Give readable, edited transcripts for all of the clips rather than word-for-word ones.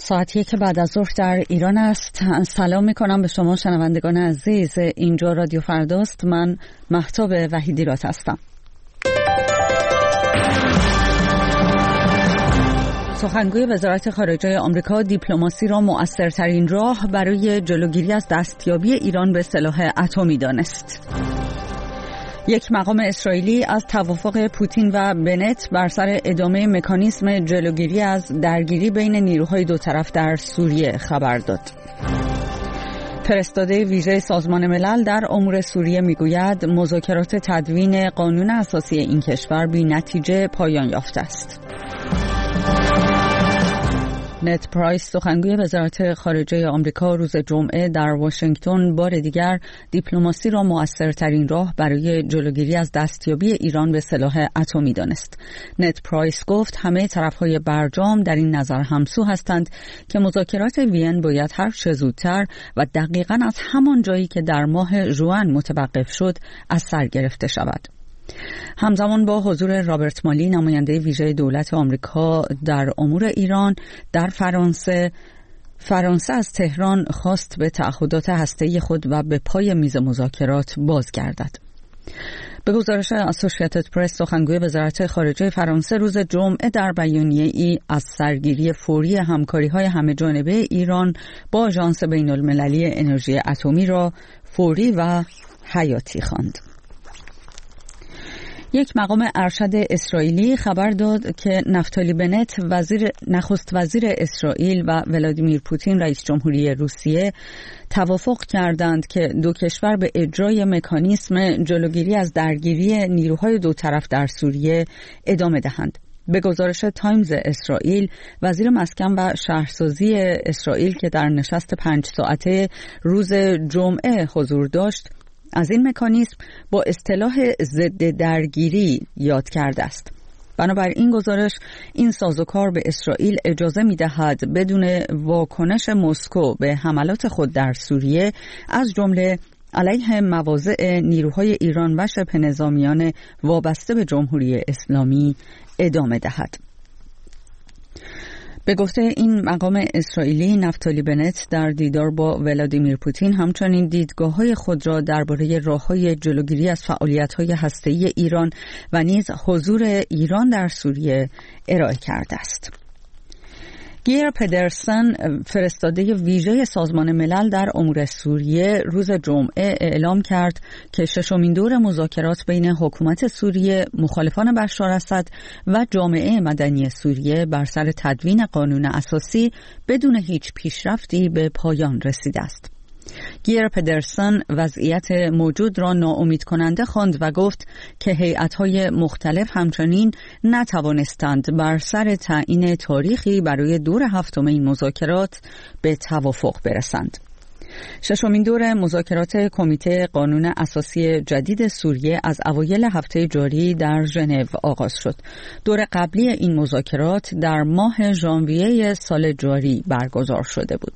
ساعت 1 بعد از ظهر در ایران است. سلام میکنم به شما شنوندگان عزیز. اینجا رادیو فرداست. من مهتاب وحیدیرات هستم. سخنگوی وزارت خارجه آمریکا دیپلماسی را مؤثرترین راه برای جلوگیری از دستیابی ایران به سلاح اتمی دانست. یک مقام اسرائیلی از توافق پوتین و بنت بر سر ادامه مکانیزم جلوگیری از درگیری بین نیروهای دو طرف در سوریه خبر داد. فرستاده ویژه سازمان ملل در امور سوریه میگوید مذاکرات تدوین قانون اساسی این کشور بی نتیجه پایان یافته است. نت پرایس سخنگوی وزارت خارجه آمریکا روز جمعه در واشنگتن بار دیگر دیپلماسی را مؤثرترین راه برای جلوگیری از دستیابی ایران به سلاح اتمی دانست. نت پرایس گفت همه طرف‌های برجام در این نظر همسو هستند که مذاکرات وین باید هر چه زودتر و دقیقاً از همان جایی که در ماه ژوئن متوقف شد از سر گرفته شود. همزمان با حضور رابرت مالی نماینده ویژه دولت آمریکا در امور ایران در فرانسه از تهران خواست به تعهدات هسته‌ای خود و به پای میز مذاکرات بازگردد. به گزارش اسوسییتد پرس سخنگوی وزارت خارجه فرانسه روز جمعه در بیانیه‌ای از سرگیری فوری همکاری‌های همه‌جانبه ایران با آژانس بین‌المللی انرژی اتمی را فوری و حیاتی خواند. یک مقام ارشد اسرائیلی خبر داد که نفتالی بنت نخست وزیر اسرائیل و ولادیمیر پوتین رئیس جمهوری روسیه توافق کردند که دو کشور به اجرای مکانیزم جلوگیری از درگیری نیروهای دو طرف در سوریه ادامه دهند. به گزارش تایمز اسرائیل، وزیر مسکن و شهرسازی اسرائیل که در نشست 5 ساعته روز جمعه حضور داشت از این مکانیزم با اصطلاح ضد درگیری یاد کرده است. بنابراین گزارش این سازوکار به اسرائیل اجازه می‌دهد بدون واکنش مسکو به حملات خود در سوریه از جمله علیه مواضع نیروهای ایران و شبه نظامیان وابسته به جمهوری اسلامی ادامه دهد. به گفته این مقام اسرائیلی، نفتالی بنت در دیدار با ولادیمیر پوتین همچنین دیدگاه‌های خود را درباره راه‌های جلوگیری از فعالیت‌های هسته‌ای ایران و نیز حضور ایران در سوریه ارائه کرده است. گیر پدرسن فرستاده ویژه سازمان ملل در امور سوریه روز جمعه اعلام کرد که ششمین دور مذاکرات بین حکومت سوریه، مخالفان بشار اسد و جامعه مدنی سوریه بر سر تدوین قانون اساسی بدون هیچ پیشرفتی به پایان رسیده است. گیر پدرسن وضعیت موجود را ناامید کننده خواند و گفت که هیئت‌های مختلف همچنین نتوانستند بر سر تعیین تاریخی برای دور هفتم این مذاکرات به توافق برسند. ششمین دور مذاکرات کمیته قانون اساسی جدید سوریه از اوایل هفته جاری در ژنو آغاز شد. دور قبلی این مذاکرات در ماه ژانویه سال جاری برگزار شده بود.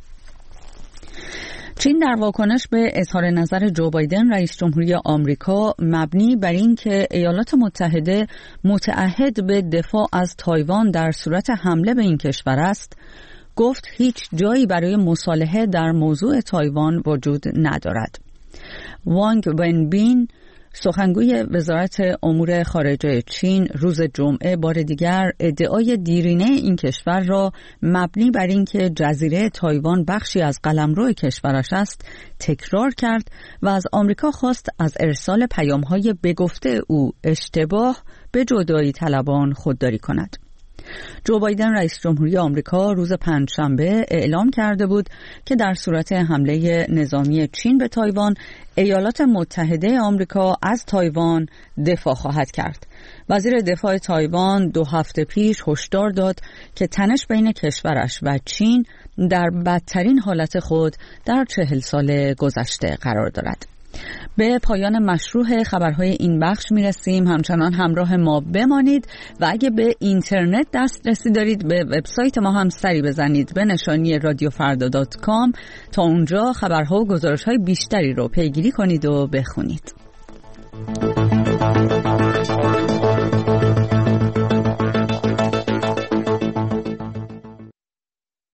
چین در واکنش به اظهار نظر جو بایدن رئیس جمهوری آمریکا مبنی بر این که ایالات متحده متعهد به دفاع از تایوان در صورت حمله به این کشور است، گفت هیچ جایی برای مصالحه در موضوع تایوان وجود ندارد. وانگ ونبین سخنگوی وزارت امور خارجه چین روز جمعه بار دیگر ادعای دیرینه این کشور را مبنی بر اینکه جزیره تایوان بخشی از قلمرو کشورش است تکرار کرد و از آمریکا خواست از ارسال پیام‌های به گفته او اشتباه به جدایی طلبان خودداری کند. جو بایدن رئیس جمهوری آمریکا روز پنجشنبه اعلام کرده بود که در صورت حمله نظامی چین به تایوان، ایالات متحده آمریکا از تایوان دفاع خواهد کرد. وزیر دفاع تایوان 2 هفته پیش هشدار داد که تنش بین کشورش و چین در بدترین حالت خود در 40 سال گذشته قرار دارد. به پایان مشروع خبرهای این بخش میرسیم. همچنان همراه ما بمانید و اگه به اینترنت دسترسی دارید به وبسایت ما هم سری بزنید به نشانی radiofarda.com تا اونجا خبرها و گزارش‌های بیشتری رو پیگیری کنید و بخونید.